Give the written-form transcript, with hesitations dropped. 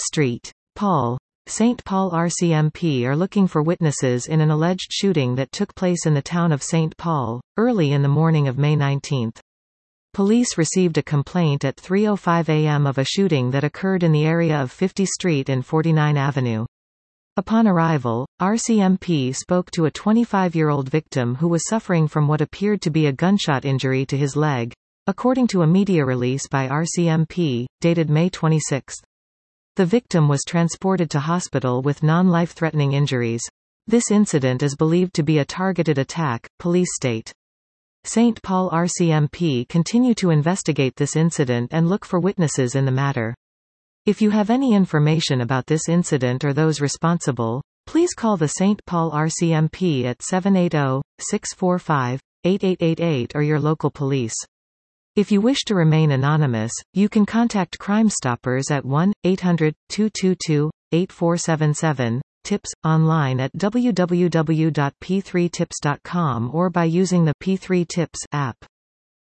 St. Paul. St. Paul RCMP are looking for witnesses in an alleged shooting that took place in the town of St. Paul, early in the morning of May 19. Police received a complaint at 3:05 a.m. of a shooting that occurred in the area of 50 Street and 49 Avenue. Upon arrival, RCMP spoke to a 25-year-old victim who was suffering from what appeared to be a gunshot injury to his leg, according to a media release by RCMP, dated May 26. The victim was transported to hospital with non-life-threatening injuries. This incident is believed to be a targeted attack, police state. St. Paul RCMP continue to investigate this incident and look for witnesses in the matter. If you have any information about this incident or those responsible, please call the St. Paul RCMP at 780-645-8888 or your local police. If you wish to remain anonymous, you can contact Crime Stoppers at 1-800-222-8477, tips, online at www.p3tips.com or by using the P3 Tips app.